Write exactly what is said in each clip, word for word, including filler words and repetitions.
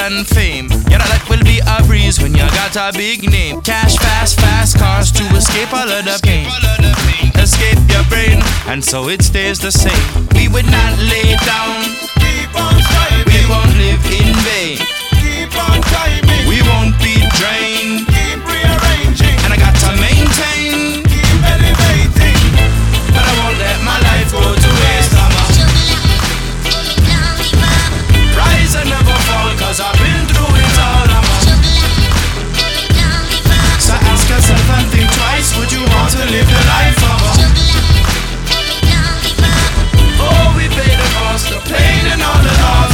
and fame. Yeah, that life will be a breeze when you got a big name. Cash fast, fast cars to escape all of the pain. Escape your brain, and so it stays the same. We would not lay down. Keep on striving. We won't live in vain. Keep on climbing. We won't be drained. Keep rearranging. And I got to maintain. Keep elevating. But I won't let my life go to waste. I'm a rise and never fall, cause I've been through it all. I'm a so ask yourself and think twice. Would you want to live the life of a oh, we pay the cost, the pain and all the loss.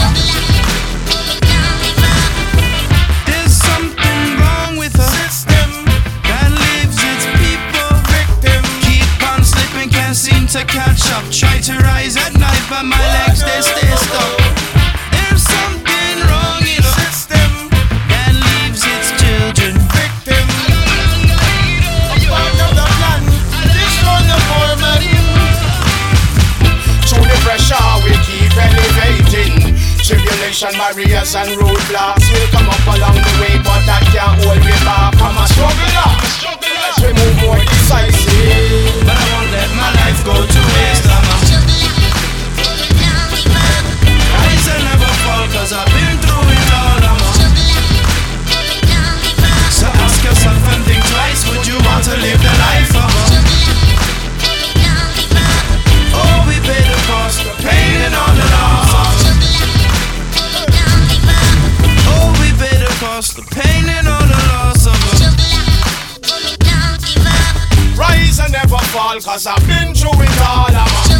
There's something wrong with a system that leaves its people victim. Keep on slipping, can't seem to catch up. Try to rise at night, but my legs they stay stuck. There's something wrong in a system that leaves its children victim. A part of the plan, this one the foreman. Through the pressure we keep elevating. Tribulation, barriers and roadblocks will come up along the way, but that can't hold me back. I'm a struggler, as we move more decisive. But I won't let my life go to waste. I'm a rise and never fall, cause I've been through it all. I'm a so ask yourself and think twice. Would you want to live the life of a oh, we pay the cost, the pain and all the loss. Oh, we pay the cost, the pain and all the loss of a Rise and never fall, cause I've been through it all. I'm a